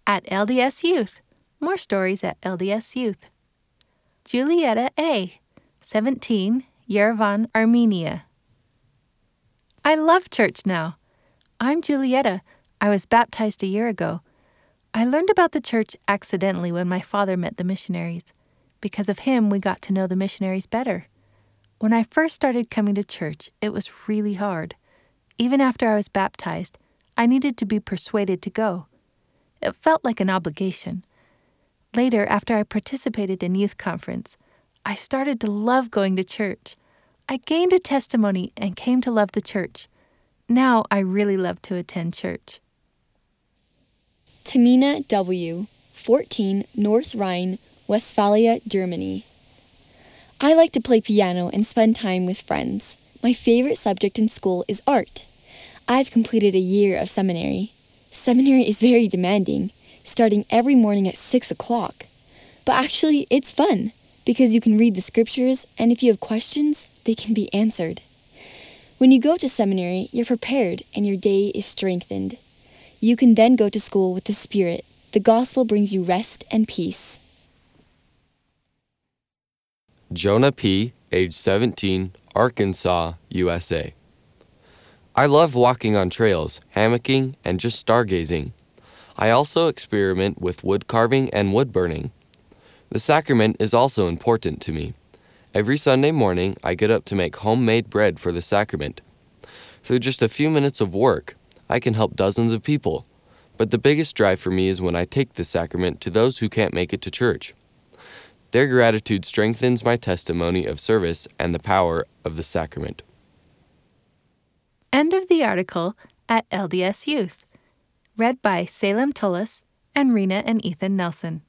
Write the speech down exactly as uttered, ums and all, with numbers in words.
At L D S Youth. More stories at L D S Youth. Julietta A., seventeen, Yerevan, Armenia. I love church now. I'm Julietta. I was baptized a year ago. I learned about the church accidentally when my father met the missionaries. Because of him, we got to know the missionaries better. When I first started coming to church, it was really hard. Even after I was baptized, I needed to be persuaded to go. It felt like an obligation. Later, after I participated in youth conference, I started to love going to church. I gained a testimony and came to love the church. Now I really love to attend church. Tamina W., fourteen, North Rhine, Westphalia, Germany. I like to play piano and spend time with friends. My favorite subject in school is art. I've completed a year of seminary. Seminary is very demanding, starting every morning at six o'clock. But actually, it's fun, because you can read the scriptures, and if you have questions, they can be answered. When you go to seminary, you're prepared and your day is strengthened. You can then go to school with the Spirit. The gospel brings you rest and peace. Jonah P., age seventeen, Arkansas, U S A. I love walking on trails, hammocking, and just stargazing. I also experiment with wood carving and wood burning. The sacrament is also important to me. Every Sunday morning, I get up to make homemade bread for the sacrament. Through just a few minutes of work, I can help dozens of people. But the biggest drive for me is when I take the sacrament to those who can't make it to church. Their gratitude strengthens my testimony of service and the power of the sacrament. End of the article at L D S Youth. Read by Salem Tullis and Rena and Ethan Nelson.